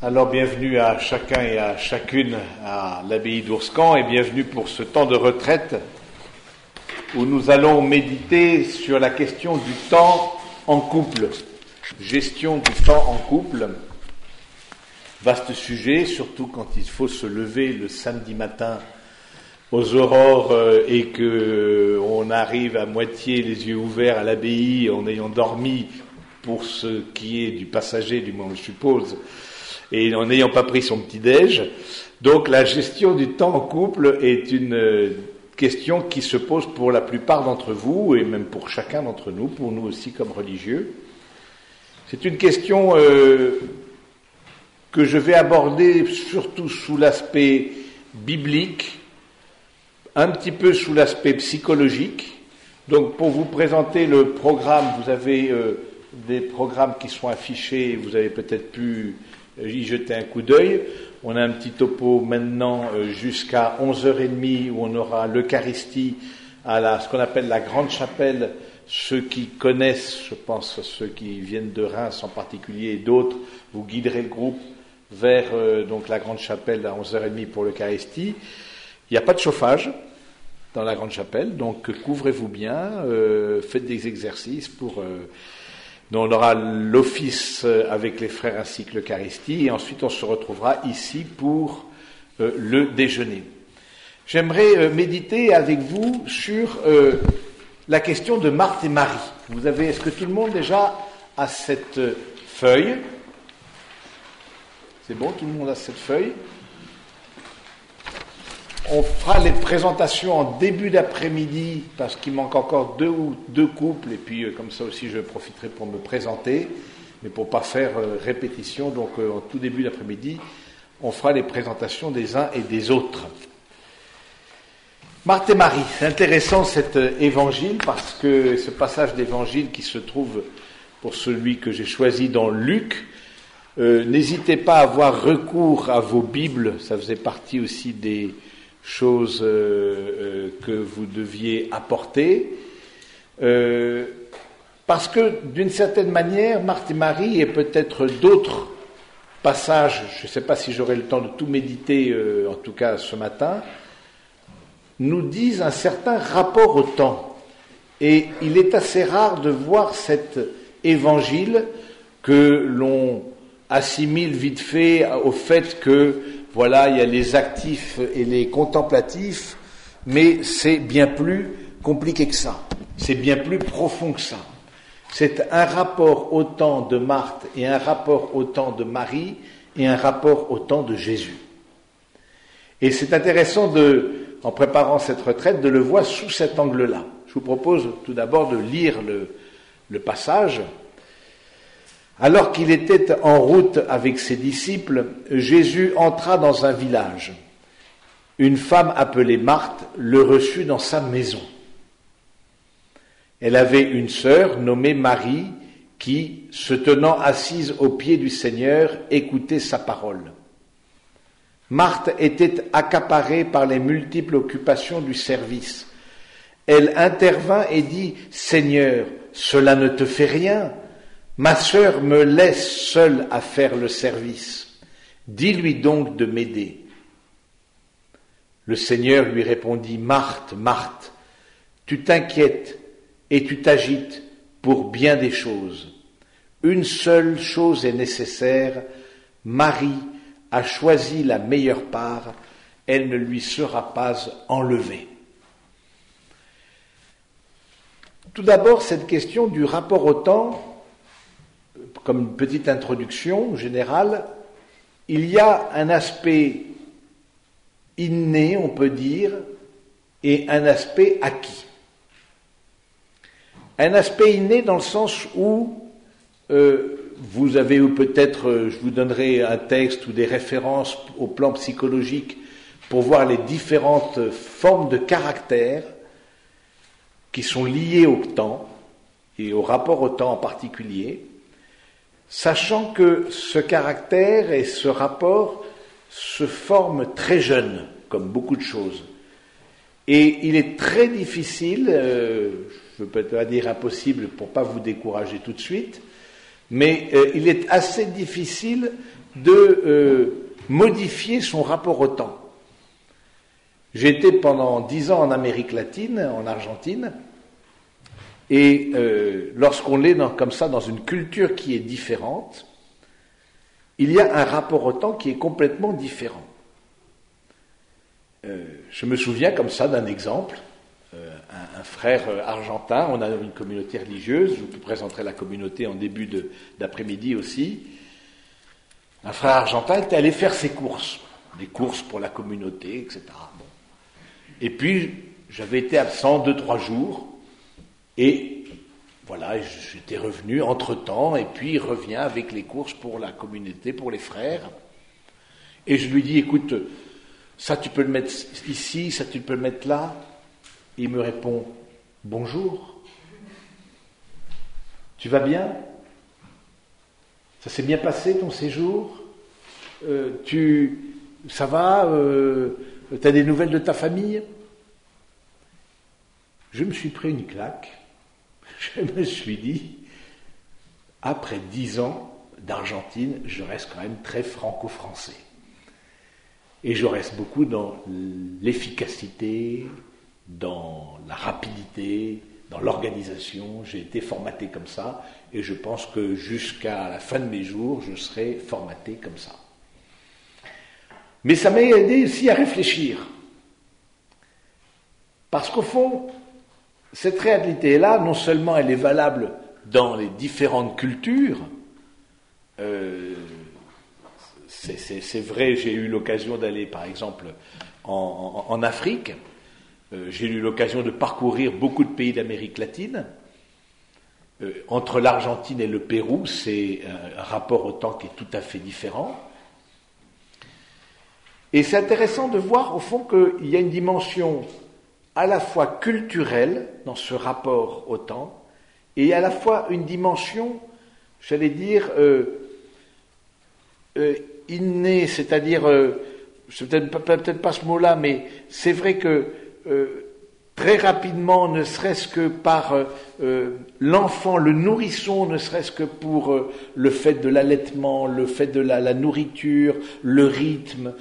Alors bienvenue à chacun et à chacune à l'abbaye d'Ourscan et bienvenue pour ce temps de retraite où nous allons méditer sur la question du temps en couple, gestion du temps en couple. Vaste sujet, surtout quand il faut se lever le samedi matin aux aurores et que on arrive à moitié les yeux ouverts à l'abbaye en ayant dormi pour ce qui est du passager, du moins je suppose, et en n'ayant pas pris son petit-déj. Donc la gestion du temps en couple est une question qui se pose pour la plupart d'entre vous, et même pour chacun d'entre nous, pour nous aussi comme religieux. C'est une question que je vais aborder surtout sous l'aspect biblique, un petit peu sous l'aspect psychologique. Donc pour vous présenter le programme, vous avez des programmes qui sont affichés, vous avez peut-être pu y jeter un coup d'œil. On a un petit topo maintenant jusqu'à 11h30 où on aura l'Eucharistie à ce qu'on appelle la Grande Chapelle. Ceux qui connaissent, je pense, ceux qui viennent de Reims en particulier et d'autres, vous guiderez le groupe vers donc la Grande Chapelle à 11h30 pour l'Eucharistie. Il n'y a pas de chauffage dans la Grande Chapelle, donc couvrez-vous bien, faites des exercices pour... Donc on aura l'office avec les frères ainsi que l'Eucharistie, et ensuite on se retrouvera ici pour le déjeuner. J'aimerais méditer avec vous sur la question de Marthe et Marie. Est-ce que tout le monde déjà a cette feuille? C'est bon, tout le monde a cette feuille? On fera les présentations en début d'après-midi parce qu'il manque encore deux couples et puis comme ça aussi je profiterai pour me présenter, mais pour pas faire répétition. Donc en tout début d'après-midi, on fera les présentations des uns et des autres. Marthe et Marie, c'est intéressant cet évangile parce que ce passage d'évangile qui se trouve pour celui que j'ai choisi dans Luc. N'hésitez pas à avoir recours à vos Bibles, ça faisait partie aussi des choses que vous deviez apporter, parce que d'une certaine manière, Marthe et Marie et peut-être d'autres passages, je ne sais pas si j'aurai le temps de tout méditer, en tout cas ce matin, nous disent un certain rapport au temps. Et il est assez rare de voir cet évangile que l'on assimile vite fait au fait que voilà, il y a les actifs et les contemplatifs, mais c'est bien plus compliqué que ça. C'est bien plus profond que ça. C'est un rapport au temps de Marthe et un rapport au temps de Marie et un rapport au temps de Jésus. Et c'est intéressant en préparant cette retraite, de le voir sous cet angle-là. Je vous propose tout d'abord de lire le passage. Alors qu'il était en route avec ses disciples, Jésus entra dans un village. Une femme appelée Marthe le reçut dans sa maison. Elle avait une sœur nommée Marie qui, se tenant assise aux pieds du Seigneur, écoutait sa parole. Marthe était accaparée par les multiples occupations du service. Elle intervint et dit « Seigneur, cela ne te fait rien ? Ma sœur me laisse seule à faire le service. Dis-lui donc de m'aider. » Le Seigneur lui répondit, « Marthe, Marthe, tu t'inquiètes et tu t'agites pour bien des choses. Une seule chose est nécessaire. Marie a choisi la meilleure part. Elle ne lui sera pas enlevée. » Tout d'abord, cette question du rapport au temps. Comme une petite introduction générale, il y a un aspect inné, on peut dire, et un aspect acquis. Un aspect inné dans le sens où vous avez, ou peut-être je vous donnerai un texte ou des références au plan psychologique pour voir les différentes formes de caractère qui sont liées au temps et au rapport au temps en particulier, sachant que ce caractère et ce rapport se forment très jeune, comme beaucoup de choses. Et il est très difficile, je ne peux pas dire impossible pour ne pas vous décourager tout de suite, mais il est assez difficile de modifier son rapport au temps. J'ai été pendant 10 ans en Amérique latine, en Argentine, et lorsqu'on est comme ça dans une culture qui est différente, il y a un rapport au temps qui est complètement différent. Je me souviens comme ça d'un exemple, un frère argentin, on a une communauté religieuse, je vous présenterai la communauté en début d'après-midi aussi. Un frère argentin était allé faire ses courses, des courses pour la communauté, etc. Bon. Et puis, j'avais été absent 2-3 jours, et voilà, j'étais revenu entre-temps, et puis il revient avec les courses pour la communauté, pour les frères. Et je lui dis, écoute, ça tu peux le mettre ici, ça tu peux le mettre là. Et il me répond, bonjour, tu vas bien? Ça s'est bien passé ton séjour? Ça va? T'as des nouvelles de ta famille? Je me suis pris une claque. Je me suis dit, après 10 ans d'Argentine, je reste quand même très franco-français. Et je reste beaucoup dans l'efficacité, dans la rapidité, dans l'organisation. J'ai été formaté comme ça, et je pense que jusqu'à la fin de mes jours, je serai formaté comme ça. Mais ça m'a aidé aussi à réfléchir. Parce qu'au fond, cette réalité-là, non seulement elle est valable dans les différentes cultures, c'est vrai, j'ai eu l'occasion d'aller par exemple en Afrique, j'ai eu l'occasion de parcourir beaucoup de pays d'Amérique latine. Entre l'Argentine et le Pérou, c'est un rapport au temps qui est tout à fait différent. Et c'est intéressant de voir au fond qu'il y a une dimension à la fois culturelle dans ce rapport au temps, et à la fois une dimension, j'allais dire, innée, c'est-à-dire, c'est peut-être pas ce mot-là, mais c'est vrai que très rapidement, ne serait-ce que par l'enfant, le nourrisson, ne serait-ce que pour le fait de l'allaitement, le fait de la nourriture, le rythme,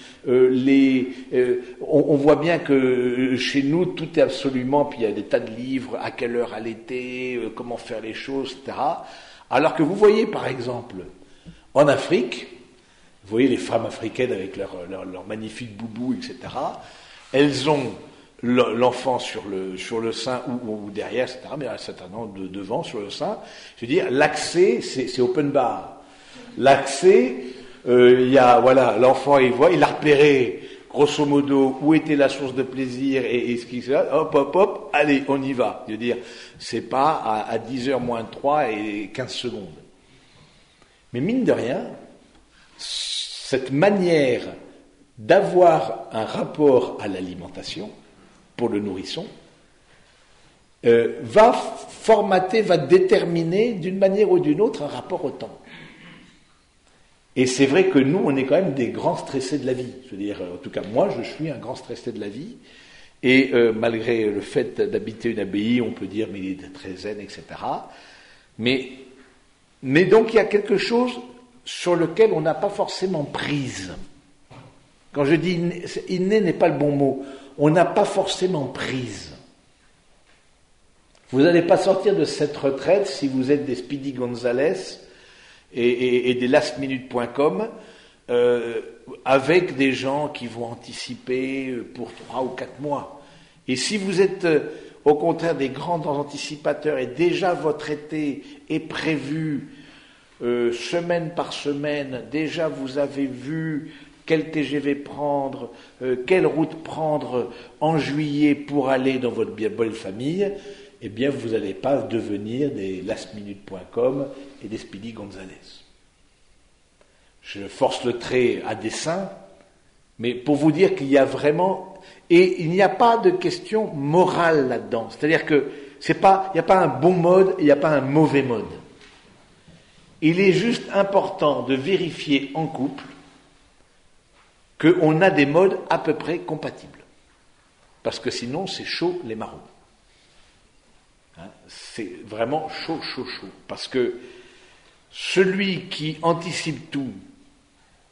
on voit bien que chez nous, tout est absolument, puis il y a des tas de livres, à quelle heure allaiter, comment faire les choses, etc. Alors que vous voyez, par exemple, en Afrique, vous voyez les femmes africaines avec leur magnifique boubou, etc., elles ont l'enfant sur le sein ou derrière, etc., mais un certain nombre devant, sur le sein. Je veux dire, l'accès, c'est open bar. L'accès, il y a, voilà, l'enfant, il a repéré, grosso modo, où était la source de plaisir et ce qui se passe, hop, allez, on y va. Je veux dire, c'est pas à 10h moins 3 et 15 secondes. Mais mine de rien, cette manière d'avoir un rapport à l'alimentation, pour le nourrisson, va formater, va déterminer d'une manière ou d'une autre un rapport au temps. Et c'est vrai que nous, on est quand même des grands stressés de la vie. Je veux dire, en tout cas, moi, je suis un grand stressé de la vie. Et malgré le fait d'habiter une abbaye, on peut dire, mais il est très zen, etc. Mais donc, il y a quelque chose sur lequel on n'a pas forcément prise. Quand je dis inné n'est pas le bon mot. On n'a pas forcément prise. Vous n'allez pas sortir de cette retraite si vous êtes des Speedy Gonzalez et des lastminute.com avec des gens qui vont anticiper pour 3 ou 4 mois. Et si vous êtes au contraire des grands anticipateurs et déjà votre été est prévu semaine par semaine, déjà vous avez vu quel TGV prendre, quelle route prendre en juillet pour aller dans votre belle famille, eh bien vous n'allez pas devenir des lastminute.com et des Speedy Gonzalez. Je force le trait à dessein, mais pour vous dire qu'il y a vraiment... Et il n'y a pas de question morale là-dedans. C'est-à-dire que il n'y a pas un bon mode et il n'y a pas un mauvais mode. Il est juste important de vérifier en couple qu'on a des modes à peu près compatibles. Parce que sinon, c'est chaud les marrons. Hein, c'est vraiment chaud. Parce que celui qui anticipe tout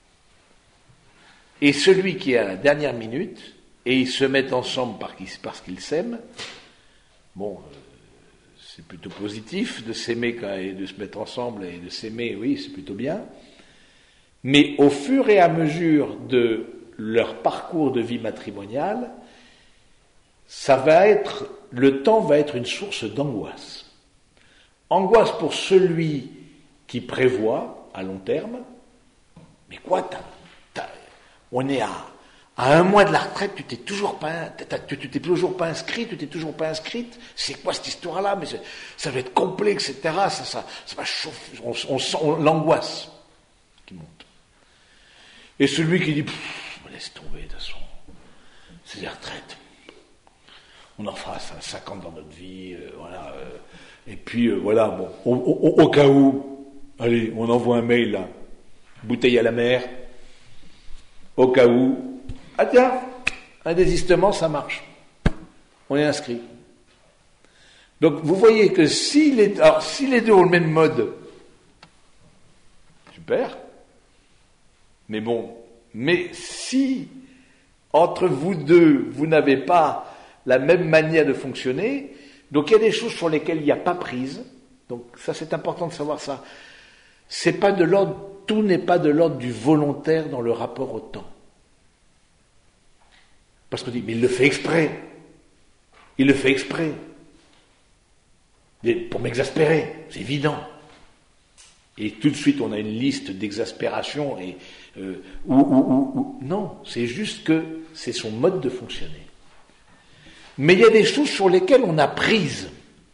Et celui qui est à la dernière minute, et ils se mettent ensemble parce qu'ils s'aiment, bon, c'est plutôt positif de s'aimer et de se mettre ensemble et de s'aimer, oui, c'est plutôt bien. Mais au fur et à mesure de leur parcours de vie matrimoniale, le temps va être une source d'angoisse. Angoisse pour celui qui prévoit à long terme. Mais quoi, on est à 1 mois de la retraite, tu t'es toujours pas inscrit, tu t'es toujours pas inscrite. C'est quoi cette histoire-là? Mais ça va être complet, etc. Ça va chauffer. On sent l'angoisse qui monte. Et celui qui dit, laisse tomber, de toute façon, c'est les retraites. On en fera 50 dans notre vie, voilà. Et puis, voilà, bon, au cas où, allez, on envoie un mail, là, bouteille à la mer, au cas où, ah tiens, un désistement, ça marche. On est inscrit. Donc, vous voyez que si les deux ont le même mode, super. Mais bon, mais si, entre vous deux, vous n'avez pas la même manière de fonctionner, donc il y a des choses sur lesquelles il n'y a pas prise, donc ça c'est important de savoir ça, tout n'est pas de l'ordre du volontaire dans le rapport au temps. Parce qu'on dit, mais il le fait exprès, pour m'exaspérer, c'est évident. Et tout de suite on a une liste d'exaspération, non, c'est juste que c'est son mode de fonctionner. Mais il y a des choses sur lesquelles on a prise.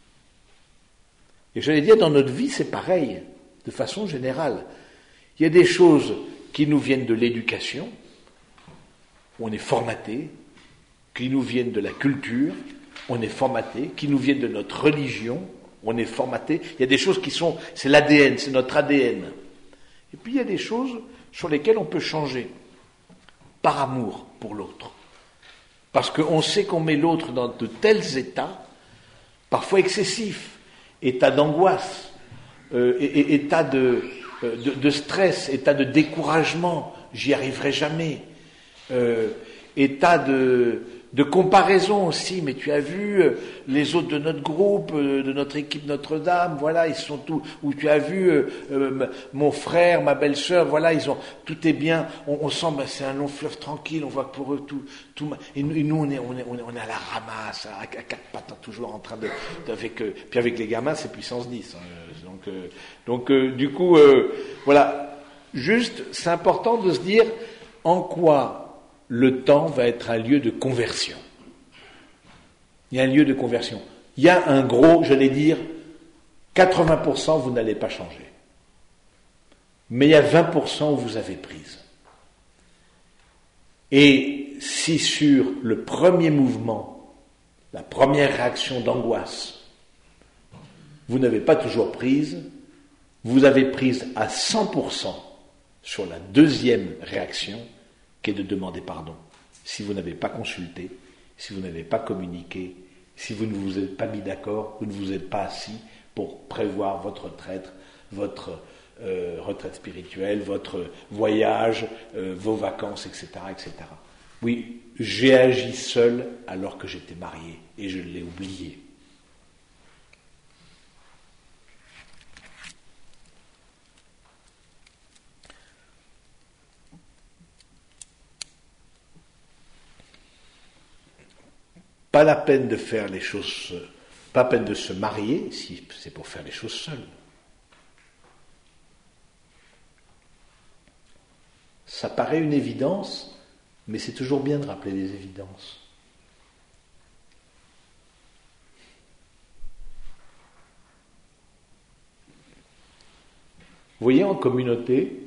Et j'allais dire, dans notre vie, c'est pareil, de façon générale. Il y a des choses qui nous viennent de l'éducation, où on est formaté, qui nous viennent de la culture, on est formaté, qui nous viennent de notre religion, on est formaté. Il y a des choses c'est l'ADN, c'est notre ADN. Et puis il y a des choses sur lesquelles on peut changer, par amour pour l'autre. Parce qu'on sait qu'on met l'autre dans de tels états, parfois excessifs, états d'angoisse, états de stress, états de découragement, j'y arriverai jamais, états de comparaison aussi, mais tu as vu les autres de notre groupe, de notre équipe Notre-Dame, voilà, ils sont tous, ou tu as vu mon frère, ma belle-sœur, voilà, tout est bien, on sent, c'est un long fleuve tranquille, on voit que pour eux tout, et nous on est à la ramasse, à 4 pattes, toujours en train puis avec les gamins c'est puissance 10, hein, donc du coup, voilà, juste, c'est important de se dire en quoi le temps va être un lieu de conversion. Il y a un lieu de conversion. Il y a un gros, j'allais dire, 80% vous n'allez pas changer. Mais il y a 20% où vous avez prise. Et si sur le premier mouvement, la première réaction d'angoisse, vous n'avez pas toujours prise, vous avez prise à 100% sur la deuxième réaction, qui est de demander pardon. Si vous n'avez pas consulté, si vous n'avez pas communiqué, si vous ne vous êtes pas mis d'accord, vous ne vous êtes pas assis pour prévoir votre retraite, retraite spirituelle, votre voyage, vos vacances, etc., etc. Oui, j'ai agi seul alors que j'étais marié et je l'ai oublié. Pas la peine de faire les choses, pas la peine de se marier si c'est pour faire les choses seul. Ça paraît une évidence, mais c'est toujours bien de rappeler les évidences. Vous voyez, en communauté,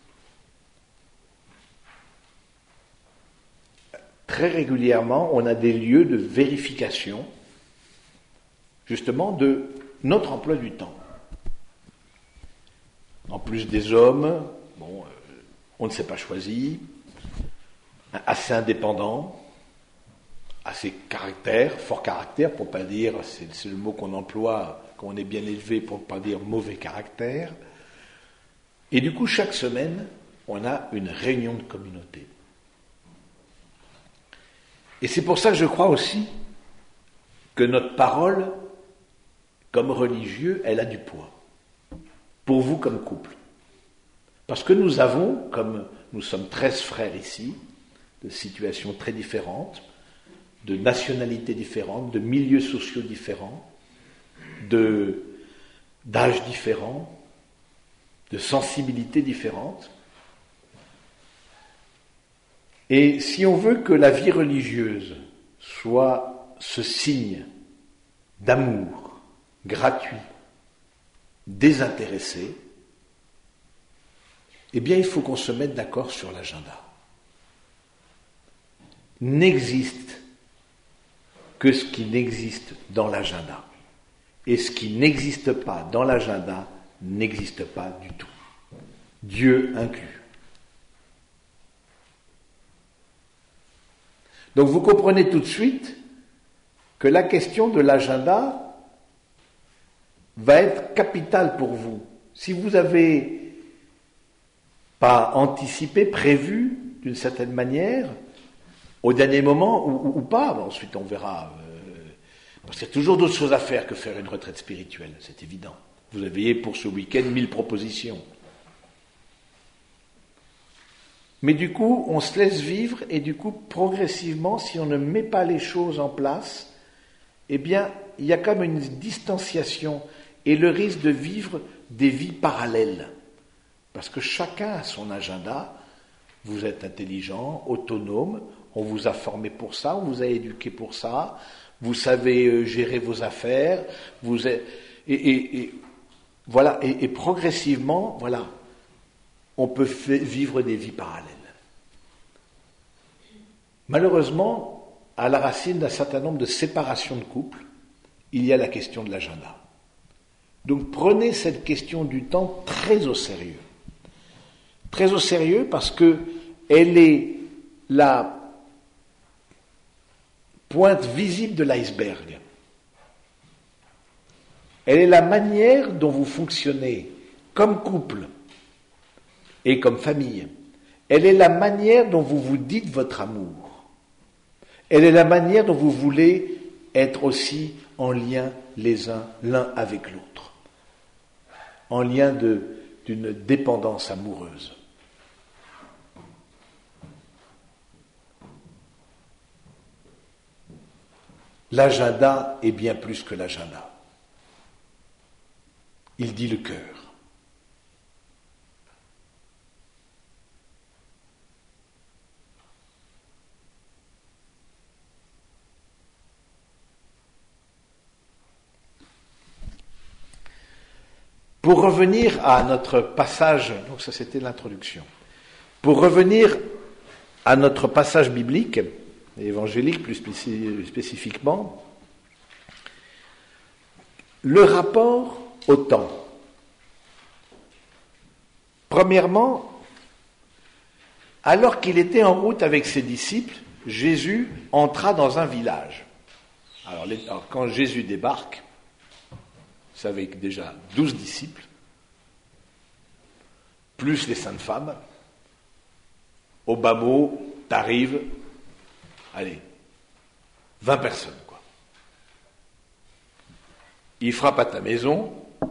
très régulièrement, on a des lieux de vérification, justement, de notre emploi du temps. En plus des hommes, on ne s'est pas choisi, assez indépendant, assez fort caractère, pour pas dire, c'est le mot qu'on emploie quand on est bien élevé, pour pas dire mauvais caractère. Et du coup, chaque semaine, on a une réunion de communauté. Et c'est pour ça que je crois aussi que notre parole, comme religieux, elle a du poids. Pour vous comme couple. Parce que nous avons, comme nous sommes 13 frères ici, de situations très différentes, de nationalités différentes, de milieux sociaux différents, d'âges différents, de sensibilités différentes. Et si on veut que la vie religieuse soit ce signe d'amour gratuit, désintéressé, eh bien il faut qu'on se mette d'accord sur l'agenda. N'existe que ce qui n'existe dans l'agenda. Et ce qui n'existe pas dans l'agenda n'existe pas du tout. Dieu inclus. Donc vous comprenez tout de suite que la question de l'agenda va être capitale pour vous. Si vous n'avez pas anticipé, prévu d'une certaine manière, au dernier moment ou pas, ensuite on verra, parce qu'il y a toujours d'autres choses à faire que faire une retraite spirituelle, c'est évident. Vous avez pour ce week-end 1000 propositions. Mais du coup, on se laisse vivre et du coup, progressivement, si on ne met pas les choses en place, eh bien, il y a comme une distanciation et le risque de vivre des vies parallèles. Parce que chacun a son agenda, vous êtes intelligent, autonome, on vous a formé pour ça, on vous a éduqué pour ça, vous savez gérer vos affaires, voilà, et progressivement, voilà, on peut vivre des vies parallèles. Malheureusement, à la racine d'un certain nombre de séparations de couples, il y a la question de l'agenda. Donc prenez cette question du temps très au sérieux. Très au sérieux parce que elle est la pointe visible de l'iceberg. Elle est la manière dont vous fonctionnez comme couple et comme famille. Elle est la manière dont vous vous dites votre amour. Elle est la manière dont vous voulez être aussi en lien l'un avec l'autre. En lien d'une dépendance amoureuse. L'agenda est bien plus que l'agenda. Il dit le cœur. Pour revenir à notre passage, donc ça c'était l'introduction, pour revenir à notre passage biblique, évangélique plus spécifiquement, le rapport au temps. Premièrement, alors qu'il était en route avec ses disciples, Jésus entra dans un village. Alors quand Jésus débarque, vous savez que déjà 12 disciples, plus les saintes femmes, au bas mot, t'arrives, allez, 20 personnes, quoi. Il frappe à ta maison,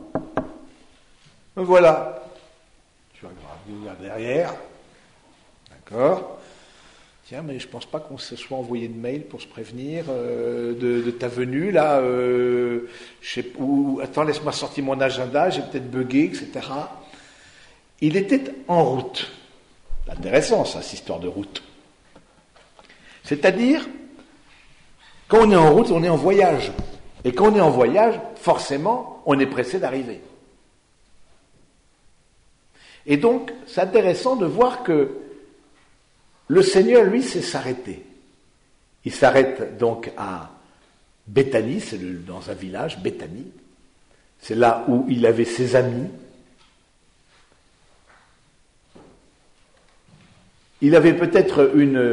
voilà, tu regardes derrière, d'accord. Tiens, mais je pense pas qu'on se soit envoyé de mail pour se prévenir de ta venue, là, attends, laisse-moi sortir mon agenda, j'ai peut-être bugué, etc. Il était en route. C'est intéressant, ça, cette histoire de route. C'est-à-dire, quand on est en route, on est en voyage. Et quand on est en voyage, forcément, on est pressé d'arriver. Et donc, c'est intéressant de voir que le Seigneur, lui, sait s'arrêter. Il s'arrête donc à Béthanie, c'est dans un village, Béthanie. C'est là où il avait ses amis. Il avait peut-être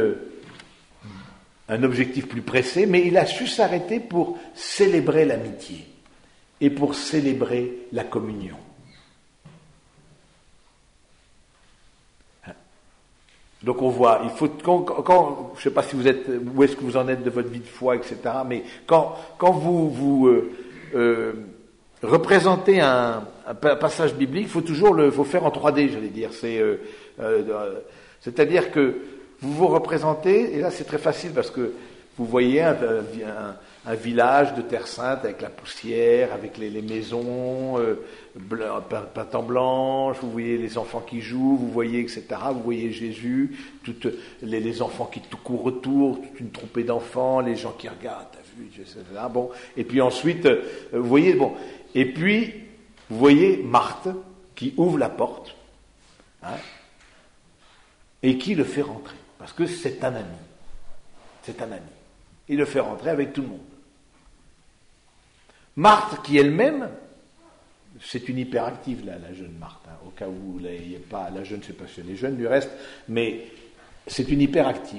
un objectif plus pressé, mais il a su s'arrêter pour célébrer l'amitié et pour célébrer la communion. Donc on voit, il faut je ne sais pas si vous êtes, où est-ce que vous en êtes de votre vie de foi, etc. Mais quand vous représentez un passage biblique, il faut toujours faut faire en 3D, j'allais dire. C'est-à-dire que vous représentez, et là c'est très facile parce que vous voyez un village de Terre Sainte avec la poussière, avec les maisons peintes en blanche, vous voyez les enfants qui jouent, vous voyez etc. Vous voyez Jésus, toutes les enfants qui courent autour, toute une troupée d'enfants, les gens qui regardent, t'as vu, etc. Bon, et puis ensuite, vous voyez, bon, et puis vous voyez Marthe qui ouvre la porte, hein, et qui le fait rentrer, parce que c'est un ami. C'est un ami. Il le fait rentrer avec tout le monde. Marthe, qui elle-même, c'est une hyperactive, là, la jeune Marthe, hein, au cas où il n'y a pas, la jeune, je ne sais pas si les jeunes du reste, mais c'est une hyperactive.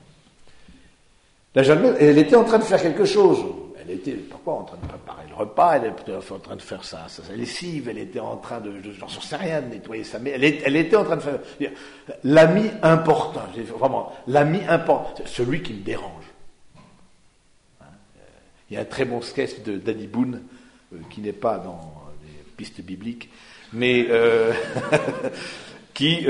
La jeune, elle était en train de faire quelque chose. Elle était, pourquoi, en train de préparer le repas, elle était en train de faire sa lessive, elle était en train j'en sais rien, de nettoyer sa maison, elle était en train de faire, l'ami important, vraiment, l'ami important, celui qui me dérange. Il y a un très bon sketch de Danny Boone, qui n'est pas dans les pistes bibliques, mais qui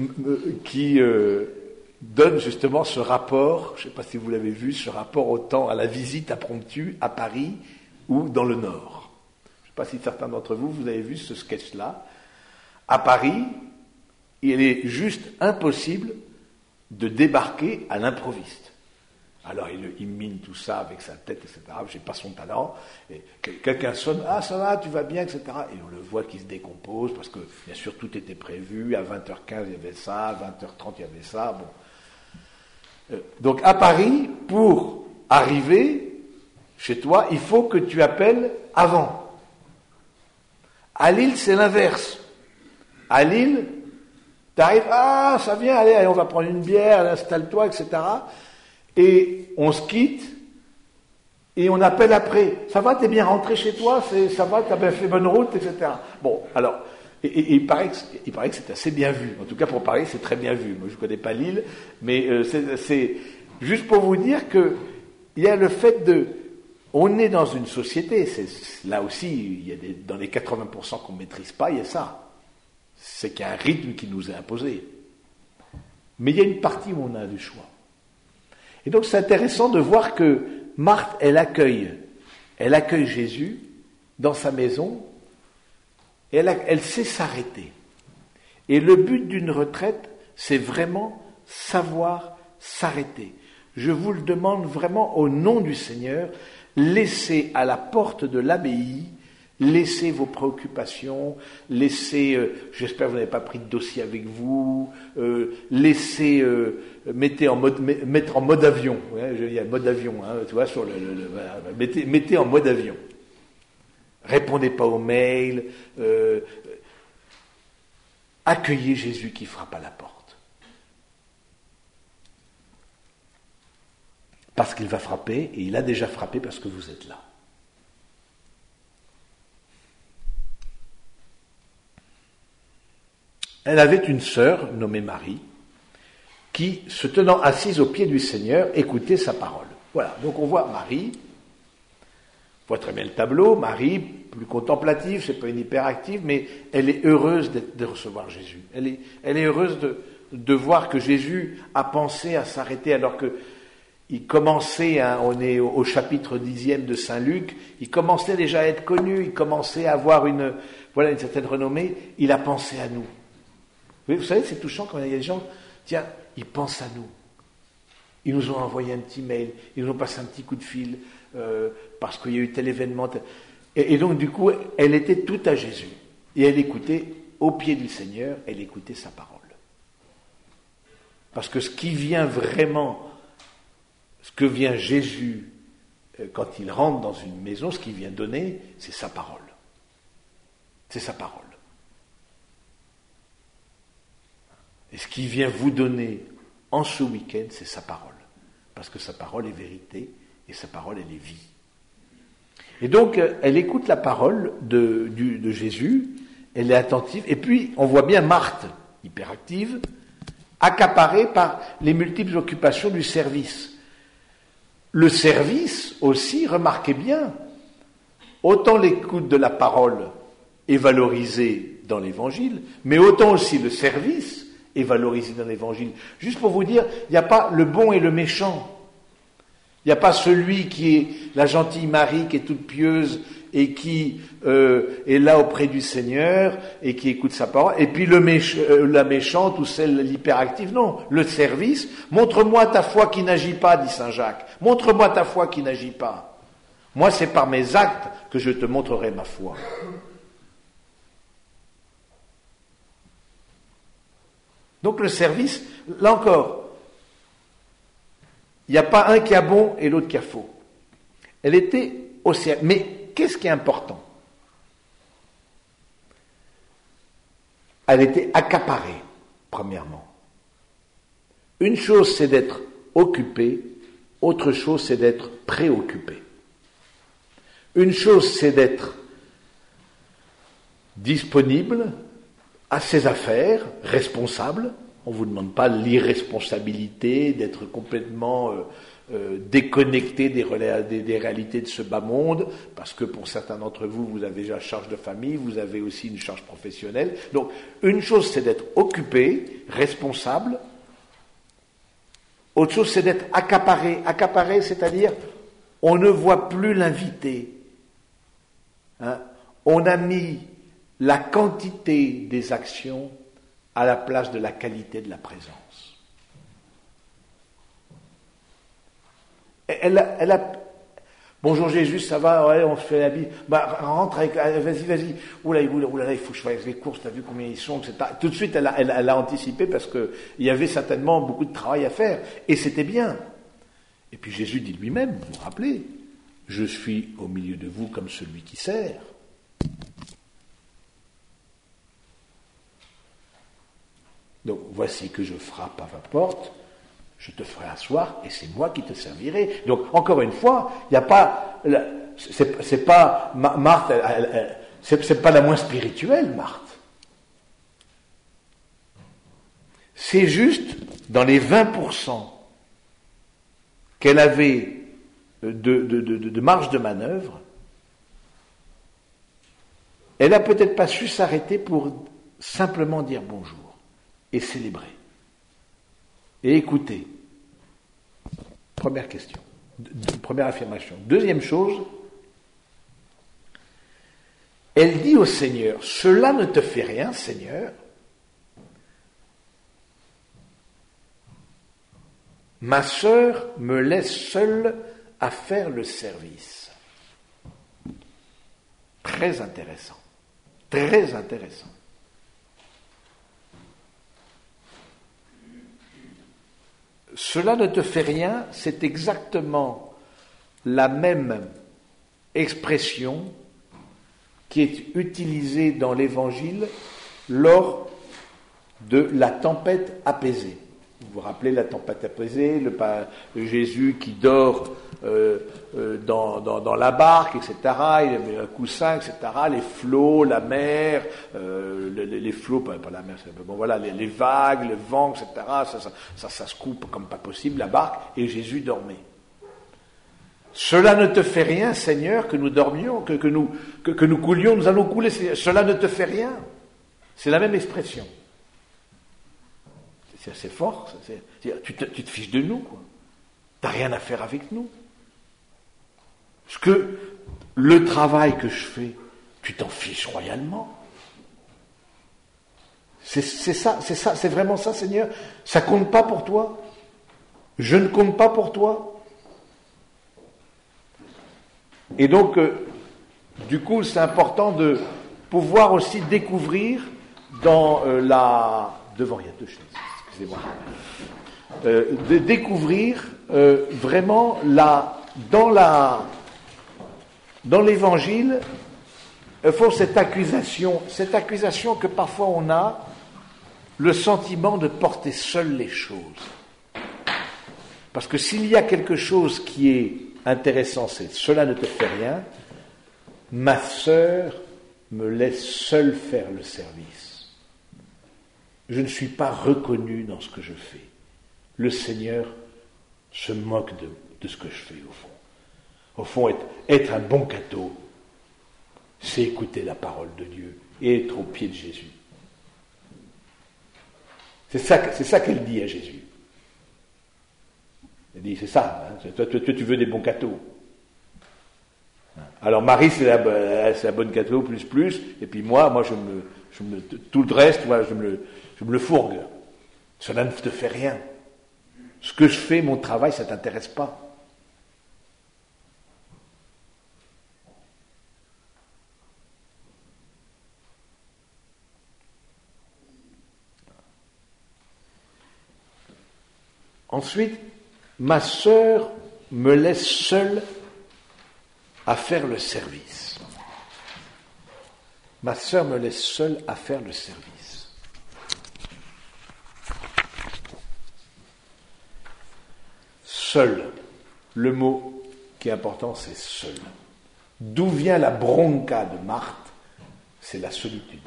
donne justement ce rapport, je ne sais pas si vous l'avez vu, ce rapport au temps, à la visite impromptue à Paris ou dans le Nord. Je ne sais pas si certains d'entre vous, vous avez vu ce sketch-là. À Paris, il est juste impossible de débarquer à l'improviste. Alors il mine tout ça avec sa tête, etc. J'ai pas son talent. Et quelqu'un sonne, ah ça va, tu vas bien, etc. Et on le voit qui se décompose parce que bien sûr tout était prévu. À 20h15 il y avait ça, à 20h30 il y avait ça. Bon. Donc à Paris, pour arriver chez toi, il faut que tu appelles avant. À Lille c'est l'inverse. À Lille, t'arrives, ah ça vient, allez, on va prendre une bière, installe-toi, etc. Et on se quitte, et on appelle après. Ça va, t'es bien rentré chez toi, ça va, t'as bien fait bonne route, etc. Bon, alors, et il paraît que c'est assez bien vu. En tout cas, pour Paris, c'est très bien vu. Moi, je ne connais pas Lille, mais c'est juste pour vous dire que il y a le fait on est dans une société, là aussi, il y a dans les 80% qu'on ne maîtrise pas, il y a ça. C'est qu'il y a un rythme qui nous est imposé. Mais il y a une partie où on a du choix. Et donc c'est intéressant de voir que Marthe, elle accueille Jésus dans sa maison, et elle sait s'arrêter. Et le but d'une retraite, c'est vraiment savoir s'arrêter. Je vous le demande vraiment au nom du Seigneur, laissez à la porte de l'abbaye, laissez vos préoccupations, laissez, j'espère que vous n'avez pas pris de dossier avec vous, laissez, mettre en mode avion, ouais, il y a mode avion, hein, tu vois, sur mettez en mode avion. Répondez pas aux mails, accueillez Jésus qui frappe à la porte. Parce qu'il va frapper, et il a déjà frappé parce que vous êtes là. Elle avait une sœur nommée Marie qui, se tenant assise aux pieds du Seigneur, écoutait sa parole. Voilà, donc on voit Marie, on voit très bien le tableau, Marie, plus contemplative, c'est pas une hyperactive, mais elle est heureuse de recevoir Jésus. Elle est heureuse de voir que Jésus a pensé à s'arrêter alors que il commençait, hein, on est au chapitre 10e de Saint Luc, il commençait déjà à être connu, il commençait à avoir une certaine renommée, il a pensé à nous. Vous savez, c'est touchant quand il y a des gens, tiens, ils pensent à nous. Ils nous ont envoyé un petit mail, ils nous ont passé un petit coup de fil, parce qu'il y a eu tel événement. Et donc, du coup, elle était toute à Jésus. Et elle écoutait, au pied du Seigneur, elle écoutait sa parole. Parce que ce qui vient vraiment, ce que vient Jésus, quand il rentre dans une maison, ce qu'il vient donner, c'est sa parole. C'est sa parole. Et ce qu'il vient vous donner en ce week-end, c'est sa parole. Parce que sa parole est vérité et sa parole, elle est vie. Et donc, elle écoute la parole de Jésus, elle est attentive. Et puis, on voit bien Marthe, hyperactive, accaparé par les multiples occupations du service. Le service aussi, remarquez bien, autant l'écoute de la parole est valorisée dans l'Évangile, mais autant aussi le service est valorisé dans l'Évangile. Juste pour vous dire, il n'y a pas le bon et le méchant. Il n'y a pas celui qui est la gentille Marie, qui est toute pieuse et qui est là auprès du Seigneur et qui écoute sa parole, et puis la méchante ou celle l'hyperactive. Non, le service. Montre-moi ta foi qui n'agit pas, dit saint Jacques. Montre-moi ta foi qui n'agit pas. Moi, c'est par mes actes que je te montrerai ma foi. Donc le service, là encore, il n'y a pas un qui a bon et l'autre qui a faux. Elle était au service. Mais qu'est-ce qui est important? Elle était accaparée, premièrement. Une chose, c'est d'être occupée, autre chose, c'est d'être préoccupée. Une chose, c'est d'être disponible à ses affaires, responsable. On ne vous demande pas l'irresponsabilité, d'être complètement déconnecté des réalités de ce bas monde, parce que pour certains d'entre vous, vous avez déjà charge de famille, vous avez aussi une charge professionnelle. Donc, une chose, c'est d'être occupé, responsable. Autre chose, c'est d'être accaparé. Accaparé, c'est-à-dire, on ne voit plus l'invité. Hein? On a mis la quantité des actions à la place de la qualité de la présence. Elle a bonjour Jésus, ça va, ouais, on fait la bise. Bah, rentre avec, vas-y. Oula, il faut que je fasse les courses, t'as vu combien ils sont, etc. Tout de suite, elle a anticipé parce que il y avait certainement beaucoup de travail à faire. Et c'était bien. Et puis Jésus dit lui-même, vous vous rappelez, je suis au milieu de vous comme celui qui sert. Donc, voici que je frappe à ma porte, je te ferai asseoir et c'est moi qui te servirai. Donc, encore une fois, il n'y a pas, c'est pas, Marthe, c'est pas la moins spirituelle, Marthe. C'est juste, dans les 20% qu'elle avait de marge de manœuvre, elle n'a peut-être pas su s'arrêter pour simplement dire bonjour. Et célébrer. Et écouter. Première question. Première affirmation. Deuxième chose, elle dit au Seigneur, cela ne te fait rien, Seigneur. Ma sœur me laisse seule à faire le service. Très intéressant. Très intéressant. Cela ne te fait rien, c'est exactement la même expression qui est utilisée dans l'Évangile lors de la tempête apaisée. Vous vous rappelez la tempête apaisée, le Jésus qui dort dans la barque, etc., il met un coussin, etc., les flots, la mer, les flots, pas la mer, bon voilà, les vagues, le vent, etc., ça se coupe comme pas possible, la barque, et Jésus dormait. Cela ne te fait rien, Seigneur, que nous dormions, que nous coulions, nous allons couler, Seigneur. Cela ne te fait rien. C'est la même expression. C'est assez fort. Tu te fiches de nous, quoi. T'as rien à faire avec nous. Parce que le travail que je fais, tu t'en fiches royalement. C'est ça, c'est vraiment ça, Seigneur. Ça compte pas pour toi. Je ne compte pas pour toi. Et donc, du coup, c'est important de pouvoir aussi découvrir dans devant, il y a deux chaises, excusez-moi. De découvrir vraiment dans l'Évangile, faut cette accusation que parfois on a le sentiment de porter seul les choses. Parce que s'il y a quelque chose qui est intéressant, c'est cela ne te fait rien, ma sœur me laisse seule faire le service. je ne suis pas reconnu dans ce que je fais. Le Seigneur se moque de ce que je fais, au fond. Au fond, être un bon catho, c'est écouter la parole de Dieu et être au pied de Jésus. C'est ça qu'elle dit à Jésus. Elle dit, c'est ça, hein, toi, tu veux des bons cathos. Alors Marie, c'est la bonne catho, plus, et puis moi, tout le reste, moi, je me le fourgue. Cela ne te fait rien. Ce que je fais, mon travail, ça ne t'intéresse pas. Ensuite, ma sœur me laisse seule à faire le service. Ma sœur me laisse seule à faire le service. Seul. Le mot qui est important, c'est seul. D'où vient la bronca de Marthe? C'est la solitude.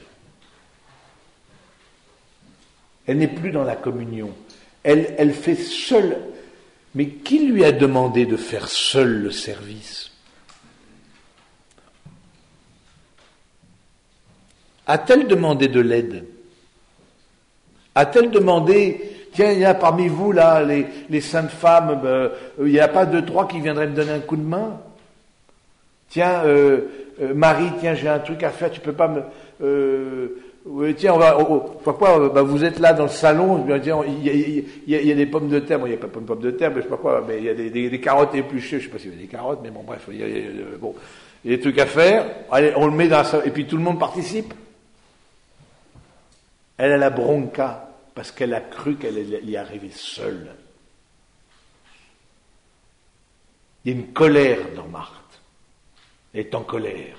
Elle n'est plus dans la communion. Elle fait seule. Mais qui lui a demandé de faire seule le service? A-t-elle demandé de l'aide? A-t-elle demandé, tiens, il y a parmi vous, là, les saintes femmes, il n'y a pas 2-3 qui viendraient me donner un coup de main? Tiens, Marie, tiens, j'ai un truc à faire, tu peux pas me... tiens, vous êtes là dans le salon, il y a des pommes de terre, bon, il n'y a pas de pommes de terre, mais je sais pas quoi, mais il y a des carottes épluchées, je sais pas s'il y a des carottes, mais bon, bref, il y a des trucs à faire, allez, on le met dans ça, et puis tout le monde participe. Elle a la bronca, parce qu'elle a cru qu'elle y arrivait seule. Il y a une colère dans Marthe. Elle est en colère.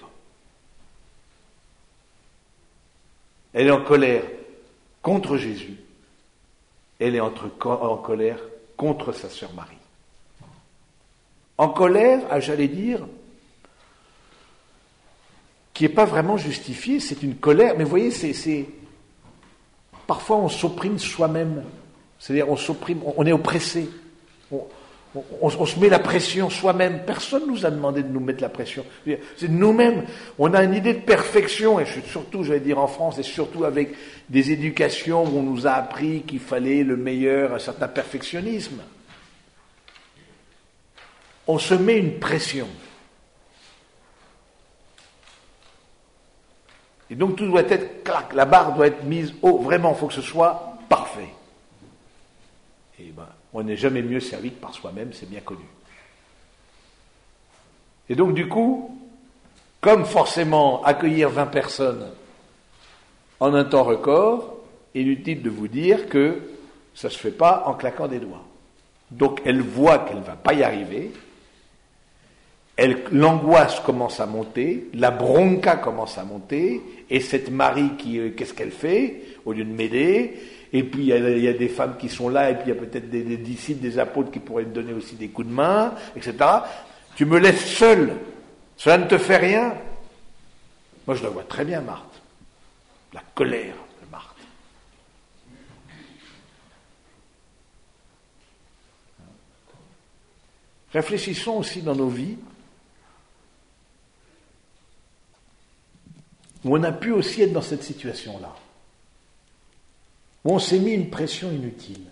Elle est en colère contre Jésus. Elle est en colère contre sa sœur Marie. En colère, j'allais dire, qui n'est pas vraiment justifiée, c'est une colère, mais vous voyez, parfois on s'opprime soi-même. C'est-à-dire on est oppressé. On se met la pression soi-même. Personne ne nous a demandé de nous mettre la pression. C'est nous-mêmes. On a une idée de perfection, et surtout, j'allais dire en France, et surtout avec des éducations où on nous a appris qu'il fallait le meilleur, un certain perfectionnisme. On se met une pression. Et donc tout doit être, clac, la barre doit être mise haut. Vraiment, il faut que ce soit parfait. Et on n'est jamais mieux servi que par soi-même, c'est bien connu. Et donc du coup, comme forcément accueillir 20 personnes en un temps record, inutile de vous dire que ça ne se fait pas en claquant des doigts. Donc elle voit qu'elle ne va pas y arriver, l'angoisse commence à monter, la bronca commence à monter, et cette Marie qu'est-ce qu'elle fait? Au lieu de m'aider, et puis il y a des femmes qui sont là, et puis il y a peut-être des disciples, des apôtres qui pourraient me donner aussi des coups de main, etc. Tu me laisses seul, cela ne te fait rien. Moi je la vois très bien, Marthe, la colère de Marthe. Réfléchissons aussi dans nos vies, où on a pu aussi être dans cette situation-là, où on s'est mis une pression inutile.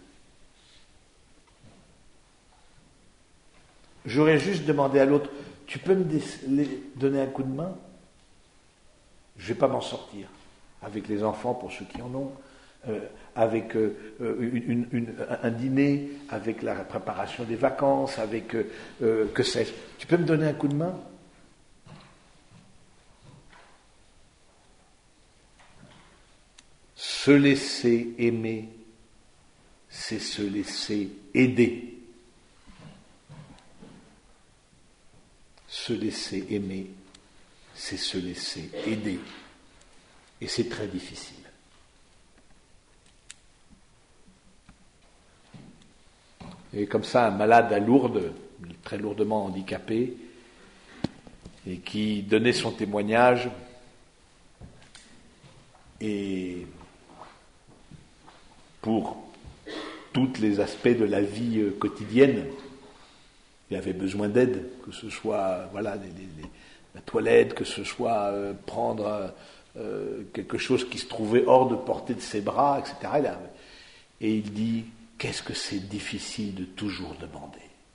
J'aurais juste demandé à l'autre, tu peux me donner un coup de main? Je ne vais pas m'en sortir. Avec les enfants, pour ceux qui en ont, avec un dîner, avec la préparation des vacances, avec que sais-je. Tu peux me donner un coup de main? Se laisser aimer, c'est se laisser aider. Se laisser aimer, c'est se laisser aider. Et c'est très difficile. Et comme ça, un malade à Lourdes, très lourdement handicapé, et qui donnait son témoignage, et pour tous les aspects de la vie quotidienne. Il avait besoin d'aide, que ce soit la toilette, que ce soit prendre quelque chose qui se trouvait hors de portée de ses bras, etc. Et il dit, qu'est-ce que c'est difficile de toujours demander.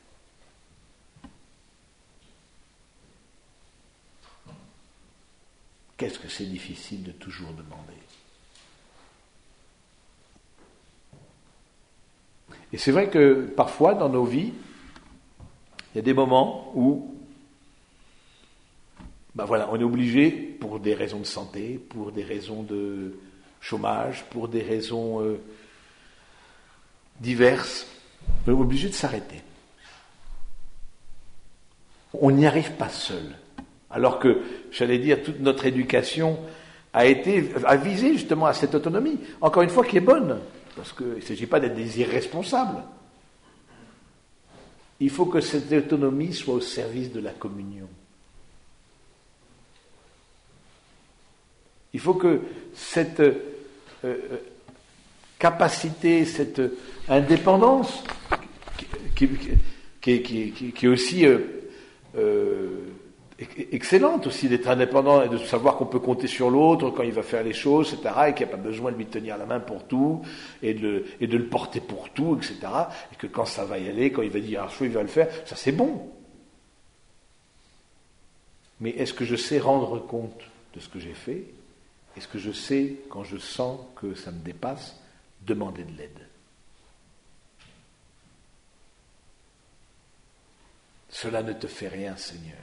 Qu'est-ce que c'est difficile de toujours demander. Et c'est vrai que parfois dans nos vies, il y a des moments où on est obligé, pour des raisons de santé, pour des raisons de chômage, pour des raisons diverses, on est obligé de s'arrêter. On n'y arrive pas seul. Alors que, j'allais dire, toute notre éducation a visé justement à cette autonomie, encore une fois qui est bonne, parce qu'il ne s'agit pas d'être des irresponsables. Il faut que cette autonomie soit au service de la communion. Il faut que cette capacité, cette indépendance, qui est aussi excellente aussi d'être indépendant et de savoir qu'on peut compter sur l'autre quand il va faire les choses, etc., et qu'il n'y a pas besoin de lui tenir la main pour tout, et de le porter pour tout, etc., et que quand ça va y aller, quand il va dire un chose, il va le faire, ça c'est bon. Mais est-ce que je sais rendre compte de ce que j'ai fait? Est-ce que je sais, quand je sens que ça me dépasse, demander de l'aide? Cela ne te fait rien, Seigneur.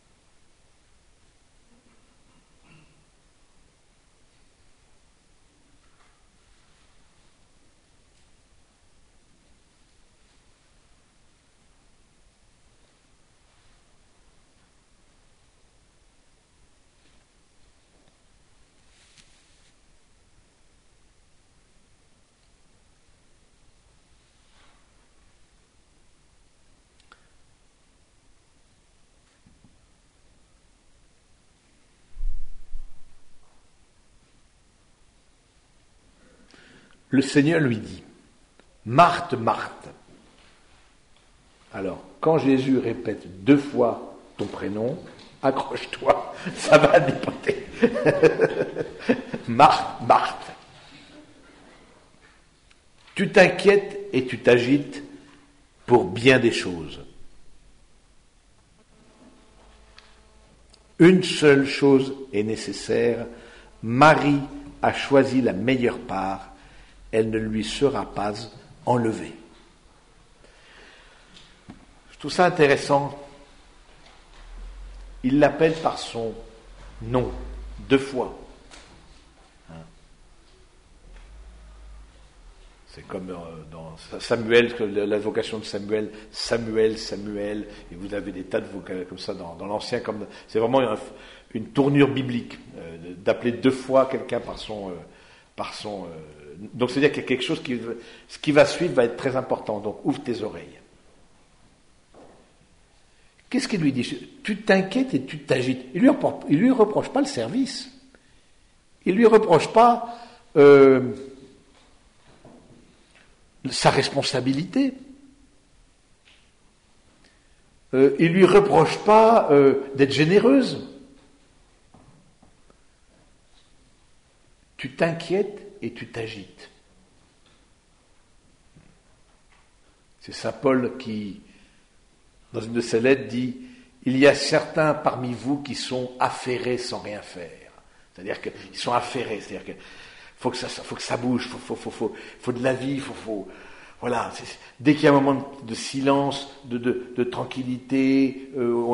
Le Seigneur lui dit, Marthe, Marthe. Alors, quand Jésus répète 2 fois ton prénom, accroche-toi, ça va dépoter. Marthe, Marthe. Tu t'inquiètes et tu t'agites pour bien des choses. Une seule chose est nécessaire. Marie a choisi la meilleure part. Elle ne lui sera pas enlevée. Je trouve ça intéressant. Il l'appelle par son nom, 2 fois. C'est comme dans Samuel, la vocation de Samuel, Samuel, Samuel, et vous avez des tas de vocales comme ça dans l'Ancien. C'est vraiment une tournure biblique, d'appeler 2 fois quelqu'un par son donc c'est-à-dire qu'il y a quelque chose ce qui va suivre va être très important, donc ouvre tes oreilles. Qu'est-ce qu'il lui dit? Tu t'inquiètes et tu t'agites. Il lui reproche pas le service. Il lui reproche pas sa responsabilité. Il lui reproche pas d'être généreuse. Tu t'inquiètes et tu t'agites. C'est saint Paul qui, dans une de ses lettres, dit « Il y a certains parmi vous qui sont affairés sans rien faire. » C'est-à-dire qu'ils sont affairés, c'est-à-dire qu'il faut que ça bouge, faut de la vie, voilà. Dès qu'il y a un moment de silence, de tranquillité,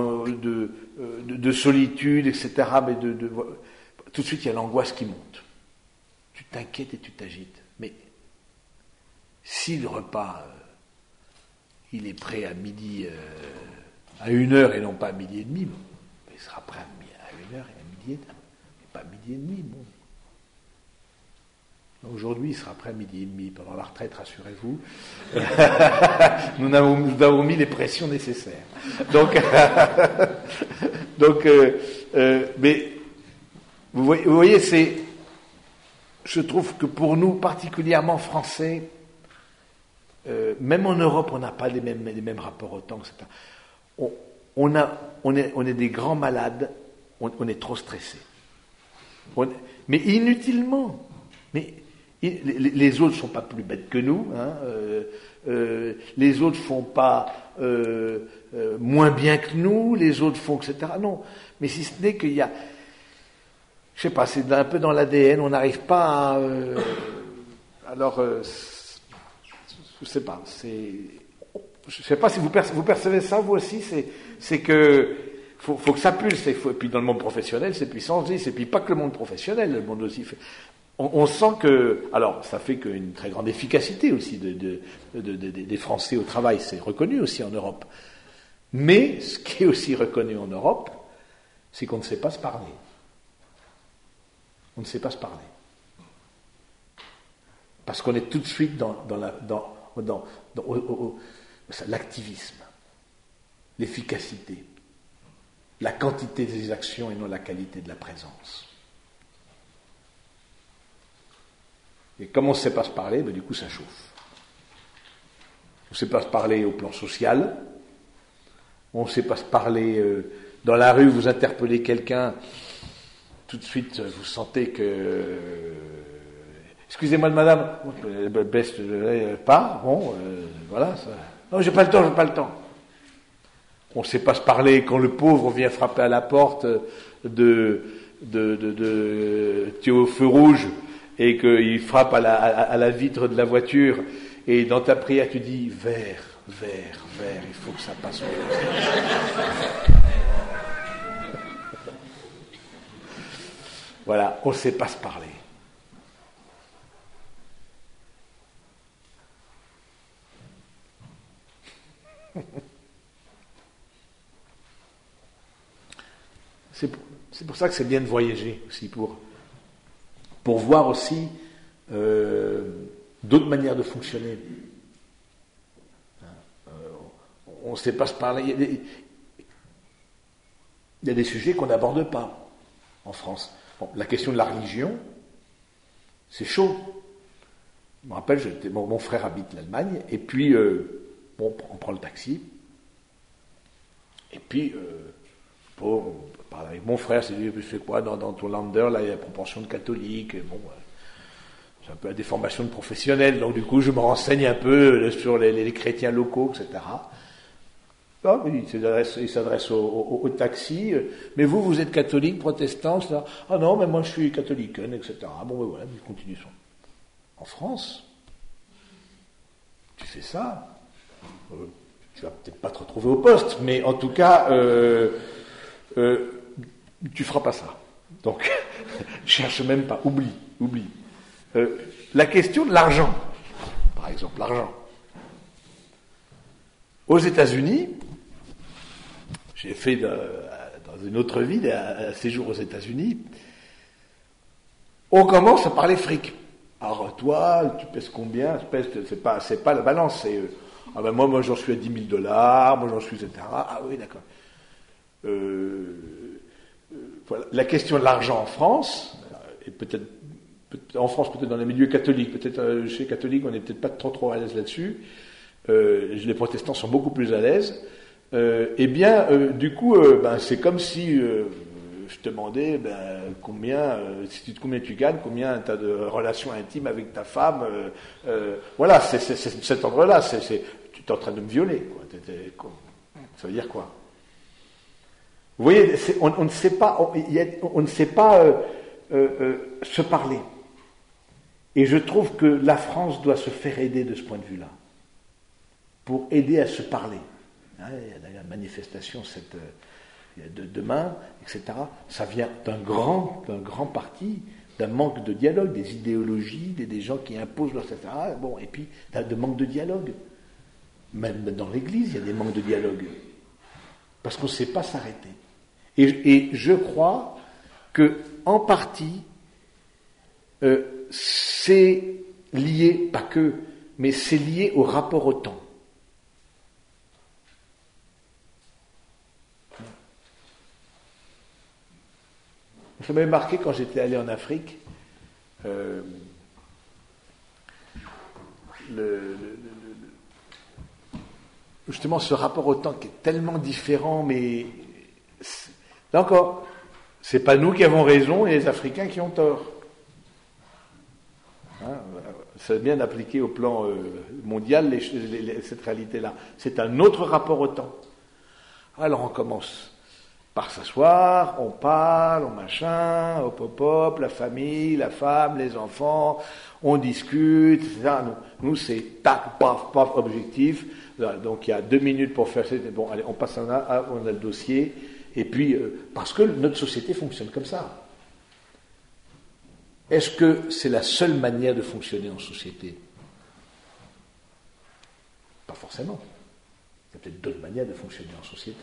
de solitude, etc., mais tout de suite il y a l'angoisse qui monte. Tu t'inquiètes et tu t'agites. Mais si le repas, il est prêt à midi, à 1h et non pas à 12h30, bon, il sera prêt à 1h et à 12h, mais pas à 12h30. Bon. Aujourd'hui, il sera prêt à 12h30. Pendant la retraite, rassurez-vous, nous avons mis les pressions nécessaires. Donc, mais vous voyez, je trouve que pour nous, particulièrement français, même en Europe, on n'a pas les mêmes rapports au temps, etc. On est des grands malades, on est trop stressés. Mais inutilement. Mais les autres ne sont pas plus bêtes que nous. Hein, les autres ne font pas moins bien que nous, les autres font, etc. Non. Mais si ce n'est qu'il y a... Je sais pas, c'est un peu dans l'ADN, on n'arrive pas à... je sais pas, je sais pas si vous percevez ça, vous aussi, c'est que faut que ça pulse, et puis dans le monde professionnel, c'est puissance 10, et puis pas que le monde professionnel, le monde aussi... On sent que... Alors, ça fait qu'une très grande efficacité aussi des Français au travail, c'est reconnu aussi en Europe. Mais, ce qui est aussi reconnu en Europe, c'est qu'on ne sait pas se parler. On ne sait pas se parler. Parce qu'on est tout de suite dans l'activisme, l'efficacité, la quantité des actions et non la qualité de la présence. Et comme on ne sait pas se parler, du coup ça chauffe. On ne sait pas se parler au plan social, on ne sait pas se parler dans la rue, vous interpellez quelqu'un, tout de suite vous sentez que... Excusez-moi de madame, baisse pas, bon, voilà. Ça. Non, j'ai pas le temps. On ne sait pas se parler quand le pauvre vient frapper à la porte de tu es au feu rouge et qu'il frappe à la vitre de la voiture et dans ta prière tu dis vert, il faut que ça passe. Voilà, on ne sait pas se parler. C'est pour ça que c'est bien de voyager aussi, pour voir aussi d'autres manières de fonctionner. On ne sait pas se parler. Il y a des sujets qu'on n'aborde pas en France. Bon, la question de la religion, c'est chaud. Je me rappelle, mon frère habite l'Allemagne, et puis on prend le taxi, et puis on parle avec mon frère, c'est lui, tu fais quoi dans ton lander, là il y a la proportion de catholiques, bon, c'est un peu la déformation de professionnel, donc du coup je me renseigne un peu sur les chrétiens locaux, etc. Ah, il s'adresse au taxi, mais vous êtes catholique, protestant, etc. Ah non, mais moi je suis catholique, etc. Bon, ben voilà, il continue son. En France, tu fais ça, tu vas peut-être pas te retrouver au poste, mais en tout cas, tu feras pas ça. Donc, cherche même pas, oublie. La question de l'argent, par exemple, l'argent. Aux États-Unis, j'ai fait dans une autre vie un séjour aux États-Unis, on commence à parler fric. Alors toi, tu pèses combien? C'est pas la balance, c'est moi j'en suis à $10 000, moi j'en suis, etc. Ah oui, d'accord. Voilà. La question de l'argent en France, et peut-être en France, peut-être dans les milieux catholiques, peut-être chez les catholiques, on n'est peut-être pas trop à l'aise là-dessus. Les protestants sont beaucoup plus à l'aise. Du coup, c'est comme si je te demandais combien tu gagnes, combien tu as de relations intimes avec ta femme. Voilà, c'est cet ordre-là. Tu es en train de me violer. Quoi. Ça veut dire quoi? Vous voyez, on ne sait pas, on ne sait pas se parler. Et je trouve que la France doit se faire aider de ce point de vue-là, pour aider à se parler. Il y a la manifestation de demain, etc. Ça vient d'un grand parti, d'un manque de dialogue, des idéologies, des gens qui imposent leur, etc. Bon, et puis de manque de dialogue. Même dans l'Église, il y a des manques de dialogue. Parce qu'on ne sait pas s'arrêter. Et je crois que, en partie, c'est lié, pas que, mais c'est lié au rapport au temps. Ça m'avait marqué quand j'étais allé en Afrique. Justement ce rapport au temps qui est tellement différent, mais là encore, c'est pas nous qui avons raison et les Africains qui ont tort. Hein, c'est bien d'appliquer au plan mondial cette réalité-là. C'est un autre rapport au temps. Alors on commence par s'asseoir, on parle, on machin, hop hop hop, la famille, la femme, les enfants, on discute, etc. Nous c'est tac, paf, paf, objectif. Donc il y a 2 minutes pour faire ça. Bon, allez, on passe on a le dossier. Et puis, parce que notre société fonctionne comme ça. Est-ce que c'est la seule manière de fonctionner en société? Pas forcément. Il y a peut-être d'autres manières de fonctionner en société.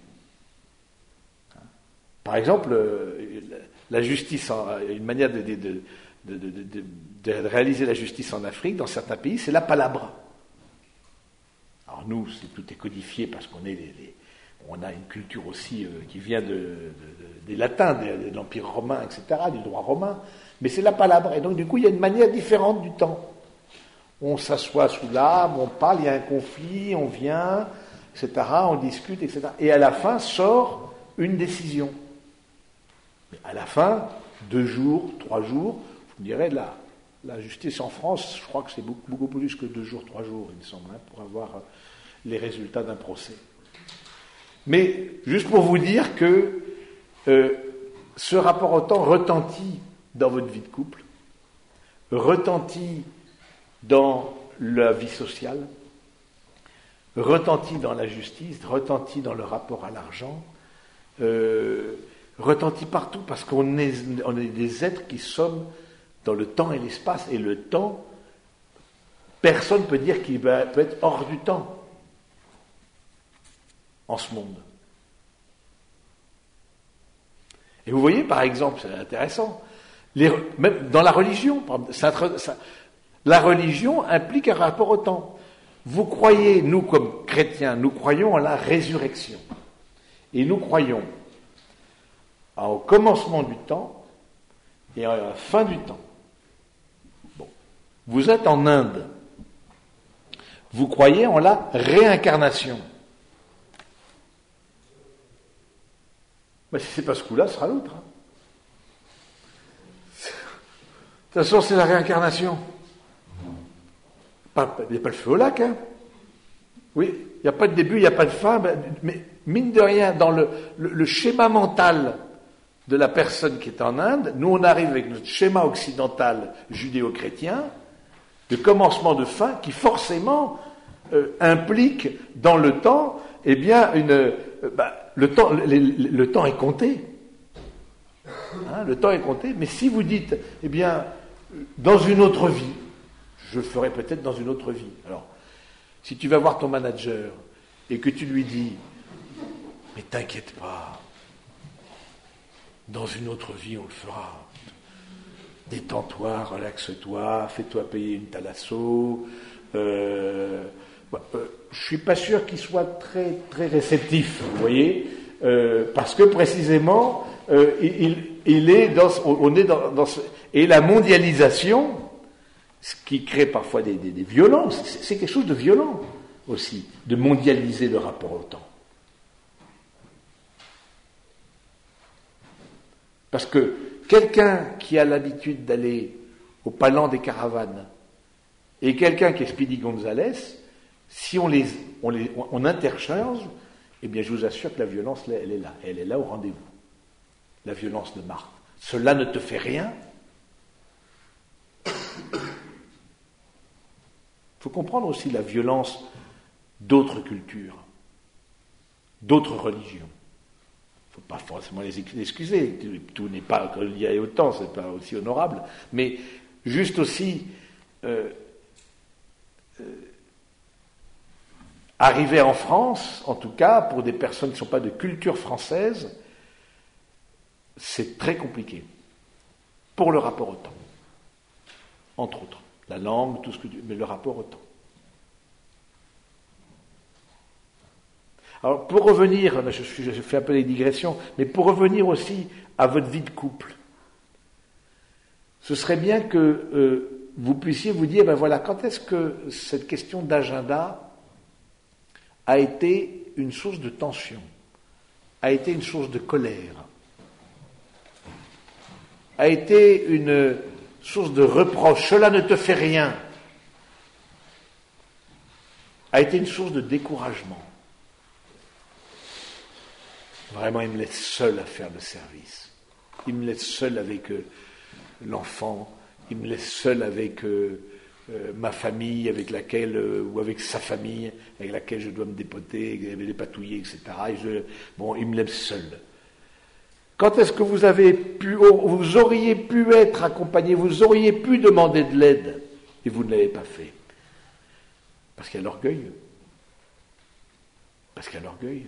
Par exemple, la justice, une manière de réaliser la justice en Afrique, dans certains pays, c'est la palabra. Alors nous, tout est codifié parce qu'on est on a une culture aussi qui vient des latins, de l'Empire romain, etc., du droit romain, mais c'est la palabra. Et donc du coup, il y a une manière différente du temps. On s'assoit sous l'arbre, on parle, il y a un conflit, on vient, etc., on discute, etc. Et à la fin sort une décision. Mais à la fin, 2 jours, 3 jours, vous me direz, la justice en France, je crois que c'est beaucoup plus que 2 jours, 3 jours, il me semble, pour avoir les résultats d'un procès. Mais juste pour vous dire que ce rapport au temps retentit dans votre vie de couple, retentit dans la vie sociale, retentit dans la justice, retentit dans le rapport à l'argent, retentit partout parce qu'on est des êtres qui sommes dans le temps et l'espace. Et le temps, personne ne peut dire qu'il peut être hors du temps en ce monde. Et vous voyez, par exemple, c'est intéressant, même dans la religion, la religion implique un rapport au temps. Vous croyez, nous comme chrétiens, nous croyons en la résurrection. Et nous croyons au commencement du temps et à la fin du temps. Bon. Vous êtes en Inde. Vous croyez en la réincarnation. Mais si c'est pas ce coup-là, ce sera l'autre. Hein. De toute façon, c'est la réincarnation. Il n'y a pas le feu au lac. Hein. Oui, il n'y a pas de début, il n'y a pas de fin. Mais mine de rien, dans le schéma mental de la personne qui est en Inde, nous on arrive avec notre schéma occidental judéo-chrétien de commencement de fin qui forcément implique dans le temps, eh bien, le temps est compté. Hein, le temps est compté, mais si vous dites, eh bien, dans une autre vie, je le ferai peut-être dans une autre vie. Alors, si tu vas voir ton manager et que tu lui dis, mais t'inquiète pas, dans une autre vie on le fera. Détends-toi, relaxe-toi, fais-toi payer une thalasso. Je suis pas sûr qu'il soit très très réceptif, vous voyez, parce que précisément il est on est dans ce, et la mondialisation, ce qui crée parfois des violences, c'est quelque chose de violent aussi, de mondialiser le rapport au temps. Parce que quelqu'un qui a l'habitude d'aller au Palan des Caravanes et quelqu'un qui est Speedy Gonzales, si on interchange, eh bien je vous assure que la violence, elle est là au rendez-vous. La violence de Marthe. Cela ne te fait rien. Il faut comprendre aussi la violence d'autres cultures, d'autres religions. Il ne faut pas forcément les excuser, tout n'est pas lié au temps, c'est pas aussi honorable, mais juste aussi arriver en France, en tout cas, pour des personnes qui ne sont pas de culture française, c'est très compliqué, pour le rapport au temps, entre autres, la langue, tout ce que mais le rapport au temps. Alors, pour revenir, je fais un peu des digressions, mais pour revenir aussi à votre vie de couple, ce serait bien que vous puissiez vous dire, ben voilà, quand est-ce que cette question d'agenda a été une source de tension, a été une source de colère, a été une source de reproche, cela ne te fait rien, a été une source de découragement. Vraiment, il me laisse seul à faire le service. Il me laisse seul avec l'enfant, il me laisse seul avec ma famille, avec laquelle, ou avec sa famille, avec laquelle je dois me dépoter, dépatouiller, etc. Il me laisse seul. Quand est-ce que vous auriez pu être accompagné, vous auriez pu demander de l'aide, et vous ne l'avez pas fait? Parce qu'il y a l'orgueil. Parce qu'il y a l'orgueil.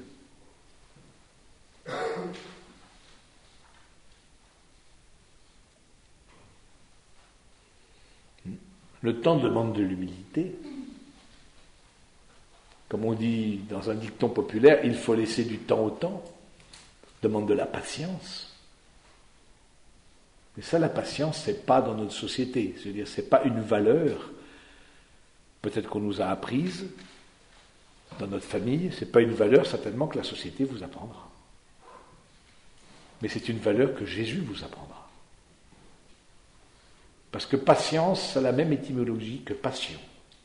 Le temps demande de l'humilité. Comme on dit dans un dicton populaire, il faut laisser du temps au temps. Demande de la patience. Mais ça, la patience, c'est pas dans notre société. C'est-à-dire, c'est pas une valeur. Peut-être qu'on nous a apprise dans notre famille. C'est pas une valeur certainement que la société vous apprendra. Mais c'est une valeur que Jésus vous apprendra. Parce que patience, c'est la même étymologie que passion.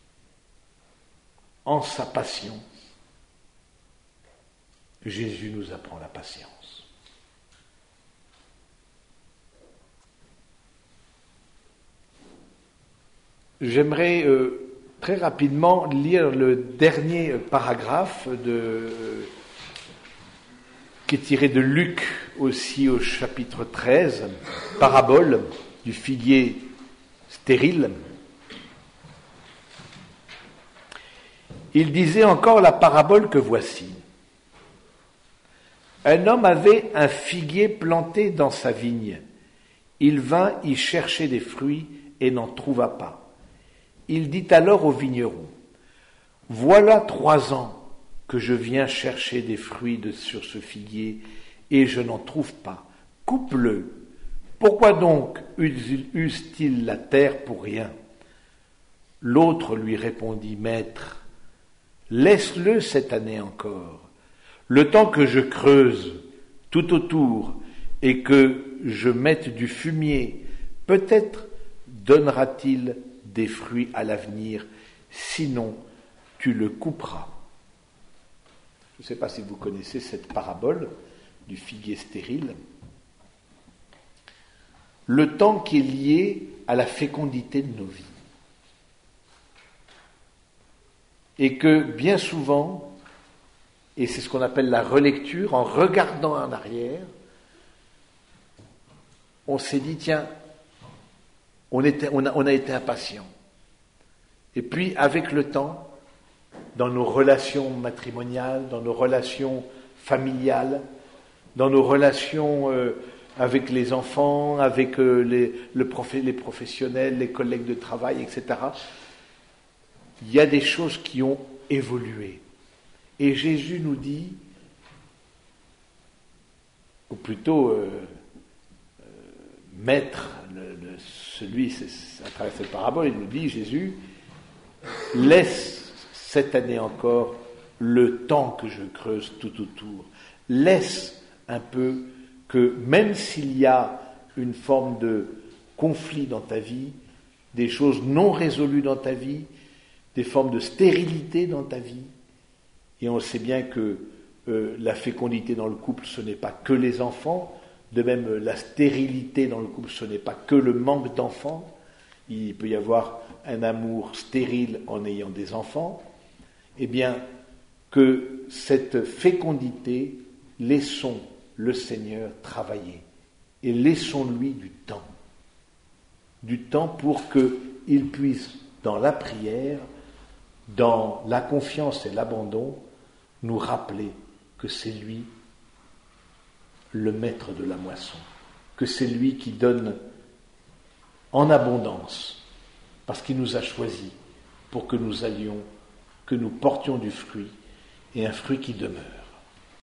En sa passion, Jésus nous apprend la patience. J'aimerais très rapidement lire le dernier paragraphe qui est tiré de Luc, aussi au chapitre 13, parabole du figuier stérile. Il disait encore la parabole que voici. Un homme avait un figuier planté dans sa vigne. Il vint y chercher des fruits et n'en trouva pas. Il dit alors au vigneron, « Voilà 3 ans que je viens chercher des fruits sur ce figuier et je n'en trouve pas. Coupe-le. Pourquoi donc use-t-il la terre pour rien ?» L'autre lui répondit, « Maître, laisse-le cette année encore, le temps que je creuse tout autour et que je mette du fumier, peut-être donnera-t-il des fruits à l'avenir, sinon tu le couperas. » Je ne sais pas si vous connaissez cette parabole du figuier stérile. Le temps qui est lié à la fécondité de nos vies. Et que bien souvent, et c'est ce qu'on appelle la relecture, en regardant en arrière, on s'est dit, tiens, on a été impatient. Et puis, avec le temps, dans nos relations matrimoniales, dans nos relations familiales, dans nos relations avec les enfants, avec les professionnels, les collègues de travail, etc., il y a des choses qui ont évolué. Et Jésus nous dit, ou plutôt maître, à travers cette parabole, il nous dit, Jésus, laisse cette année encore le temps que je creuse tout autour. Laisse un peu que, même s'il y a une forme de conflit dans ta vie, des choses non résolues dans ta vie, des formes de stérilité dans ta vie, et on sait bien que la fécondité dans le couple, ce n'est pas que les enfants, de même la stérilité dans le couple, ce n'est pas que le manque d'enfants, il peut y avoir un amour stérile en ayant des enfants, eh bien, que cette fécondité, laissons le Seigneur travailler, et laissons-lui du temps pour qu'il puisse, dans la prière, dans la confiance et l'abandon, nous rappeler que c'est lui le maître de la moisson, que c'est lui qui donne en abondance, parce qu'il nous a choisis pour que nous allions, que nous portions du fruit, et un fruit qui demeure.